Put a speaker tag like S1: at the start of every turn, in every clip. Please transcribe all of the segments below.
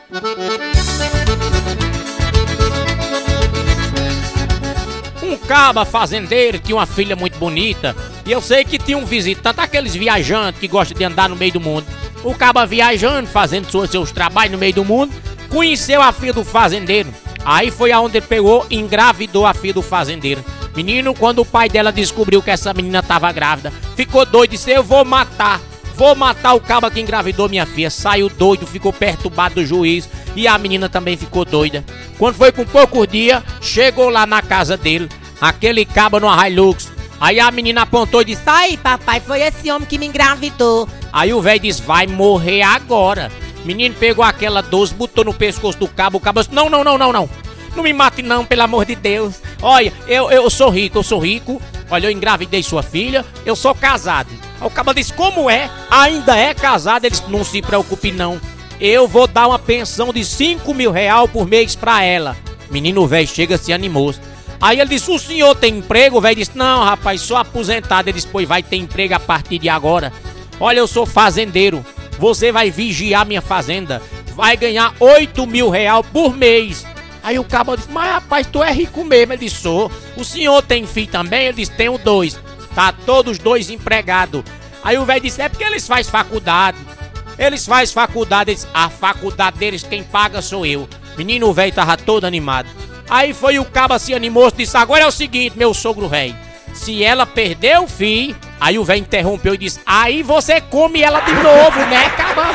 S1: Um caba fazendeiro tinha uma filha muito bonita. E eu sei que tinha um visitante, aqueles viajantes que gostam de andar no meio do mundo. O caba viajando, fazendo seus trabalhos no meio do mundo, conheceu a filha do fazendeiro. Aí foi aonde ele pegou e engravidou a filha do fazendeiro. Menino, quando o pai dela descobriu que essa menina tava grávida, ficou doido e disse: eu vou matar o caba que engravidou minha filha. Saiu doido, ficou perturbado do juiz e a menina também ficou doida. Quando foi com poucos dias, chegou lá na casa dele, aquele caba no Hilux. Aí a menina apontou e disse:
S2: Aí, papai, foi esse homem que me engravidou.
S1: Aí o velho disse: vai morrer agora. Menino pegou aquela 12, botou no pescoço do cabo. O cabo disse: não. Não me mate não, pelo amor de Deus. Olha, eu sou rico. Olha, eu engravidei sua filha, eu sou casado. Aí o cabo disse: como é? Ainda é casado? Ele disse: não se preocupe não. Eu vou dar uma pensão de 5 mil reais por mês pra ela. Menino velho chega, se animou. Aí ele disse: o senhor tem emprego? O velho disse: não, rapaz, sou aposentado. Ele disse: pois vai ter emprego a partir de agora. Olha, eu sou fazendeiro. Você vai vigiar minha fazenda. Vai ganhar 8 mil reais por mês. Aí o cabo disse: mas rapaz, tu é rico mesmo. Ele disse: sou. O senhor tem filho também? Ele disse: tenho 2. Tá todos 2 empregados. Aí o velho disse: é porque eles fazem faculdade. Ele disse: a faculdade deles quem paga sou eu. Menino velho tava todo animado. Aí foi o cabo se animou e disse: agora é o seguinte, meu sogro velho. Se ela perder o filho... Aí o velho interrompeu e disse: aí você come ela de novo, né, caba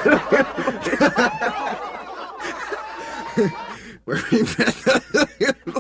S1: velho?